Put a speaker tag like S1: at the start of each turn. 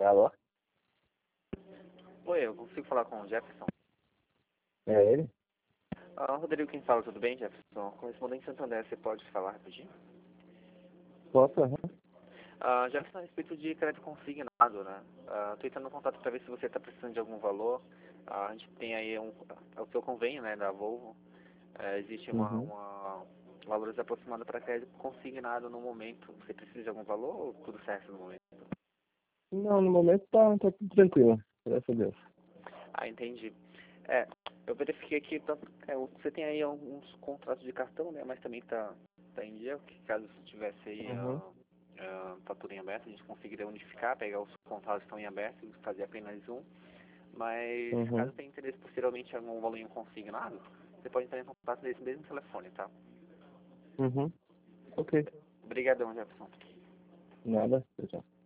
S1: Alô?
S2: Oi, eu consigo falar com o Jefferson?
S1: É ele?
S2: Rodrigo, quem fala, tudo bem, Jefferson? Correspondente Santander, você pode falar rapidinho?
S1: Posso? Aham.
S2: Jefferson, a respeito de crédito consignado, né? Tô entrando em contato para ver se você está precisando de algum valor. A gente tem aí o seu convênio, né, da Volvo. Existe
S1: Uhum.
S2: valores aproximados para crédito consignado no momento. Você precisa de algum valor ou tudo certo no momento?
S1: Não, no momento tá tudo tranquilo, graças a Deus.
S2: Entendi. Eu verifiquei aqui, você tem aí alguns contratos de cartão, né? Mas também tá em dia, que caso você tivesse aí
S1: Uhum.
S2: fatura em aberto, a gente conseguiria unificar, pegar os contratos que estão em aberto e fazer apenas um. Mas caso
S1: Uhum.
S2: tenha interesse posteriormente em algum volume consignado, você pode entrar em contato nesse mesmo telefone, tá?
S1: Uhum. Ok.
S2: Obrigadão, Jefferson.
S1: Nada. Tchau.